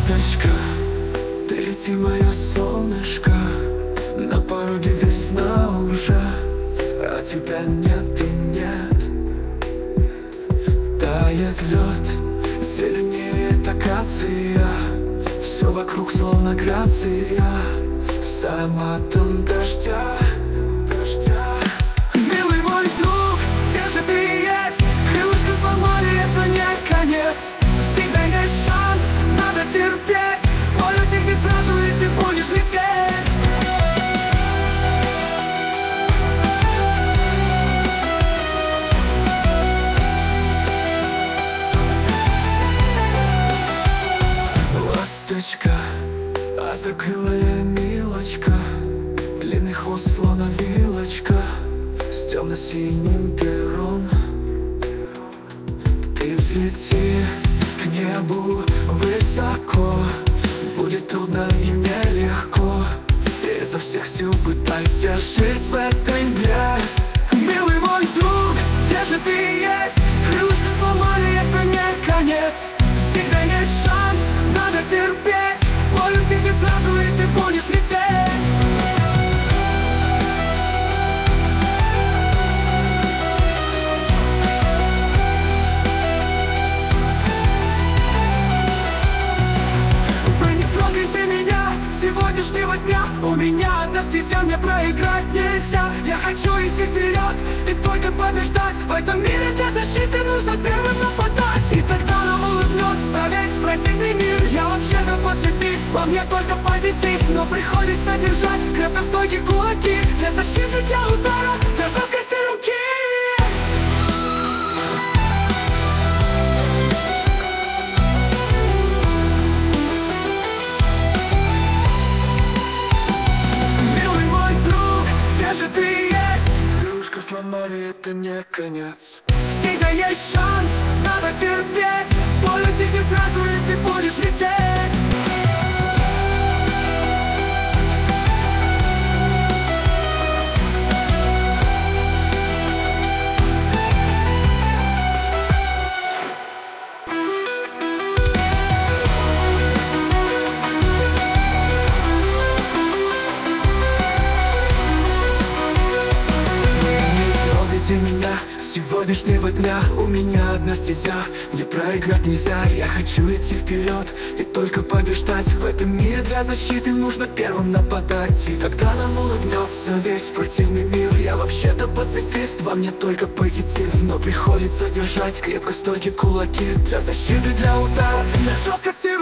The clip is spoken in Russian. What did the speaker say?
Ласточка, ты лети, мое солнышко. На пороге весна уже, а тебя нет и нет. Тает лед, зеленеет акация, все вокруг словно грация, с ароматом дождя. Милый мой друг, где же ты есть? Крылышко сломали, это не конец. Всегда есть шанс, надо терпеть. Поле утихнет сразу, и ты будешь лететь. Ласточка, острокрылая милочка, длинный хвост словно вилочка, с темно-синим пером. Ты взлети к небу высоко, будет трудно и нелегко. Изо всех сил пытайся жить в этой мгле. Милый мой друг, где же ты есть? Крылышко сломали, это не конец. Всегда есть шанс, надо терпеть. Поле утихнет сразу, и ты будешь лететь. Вы не трогайте меня сегодняшнего дня. У меня одна стезя, мне проиграть нельзя. Я хочу идти вперед и только побеждать. В этом мире для защиты нужно первым нападать. И тогда нам улыбнется весь противный мир. Я вообще-то пацифист, во мне только позитив. Но приходится держать крепко стойкие кулаки для защиты, для удара, для жесткости руки. Милый мой друг, где же ты есть? Крылышко сломали, это не конец. Всегда есть шанс, надо терпеть. Поле утихнет сразу, и ты будешь лететь. Меня с сегодняшнего дня. У меня одна стезя, мне проиграть нельзя. Я хочу идти вперед и только побеждать. В этом мире для защиты нужно первым нападать. И тогда нам улыбнется весь противный мир. Я вообще-то пацифист, во мне только позитив. Но приходится держать крепко стойкие кулаки для защиты, для удара, для жесткости